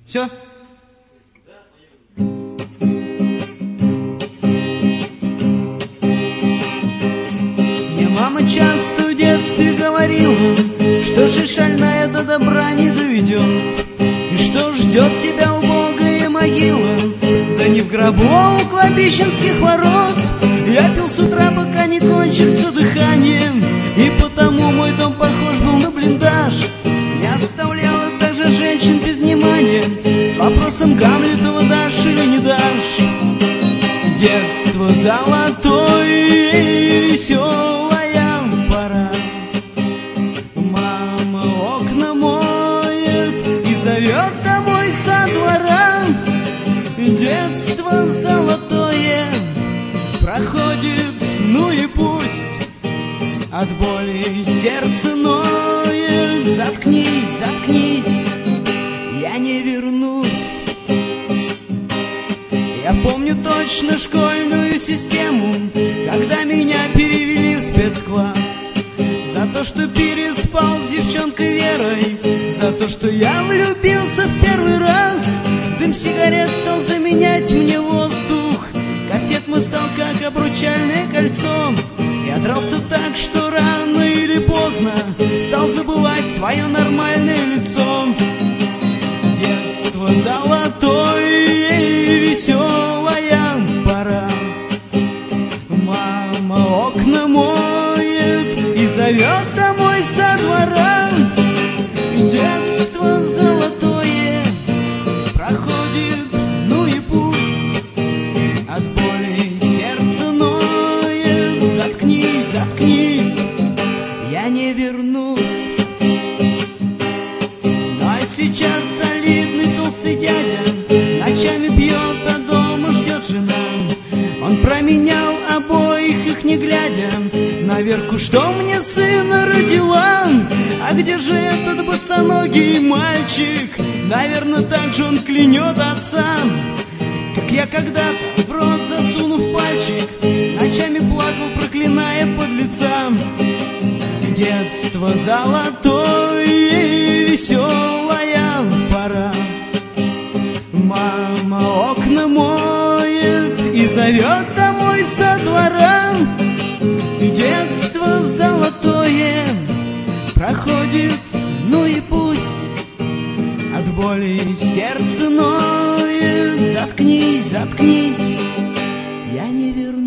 Все? Мне мама часто в детстве говорила, что жизнь шальная до добра не доведет, и что ждет тебя убогая могила, да не в гробу, а у кладбищенских ворот. Я пил с утра, пока не кончится дыхание, и потому мой дом похож был на блиндаж. Не оставляла также женщин без внимания с вопросом Гамлетова: дашь или не дашь. Детство золотое и веселая пора. Мама окна моет и зовет домой со двора. Детство золотое проходит, ну и пусть. От боли сердце ноет. Заткнись, заткнись, я не вернусь. Я помню точно школьную систему, когда меня перевели в спецкласс. За то, что переспал с девчонкой Верой, за то, что я влюбился в первый раз. Дым сигарет стал заменять мне воздух, кастет мой стал как обручальное кольцо. Я дрался так, что рано или поздно стал забывать свое нормальное лицо. Детство золотое и веселая пора. Мама окна моет и зовет домой со двора. Детство золотое проходит, ну и пусть. От боли сердце ноет. Заткнись, заткнись, я не вернусь. Ну а сейчас солидный толстый дядя ночами пьет, а дома ждет жена. Он променял обоих их не глядя на Верку, что мне сына родила. А где же этот босоногий мальчик? Наверное, так же он клянет отца, как я когда-то, в рот засунув пальчик, ночами плакал, проклиная подлеца. Детство золотое и веселая пора. Мама окна моет и зовет домой со двора. Детство золотое проходит, ну и пусть. От боли сердце ноет. Заткнись, заткнись, я не вернусь.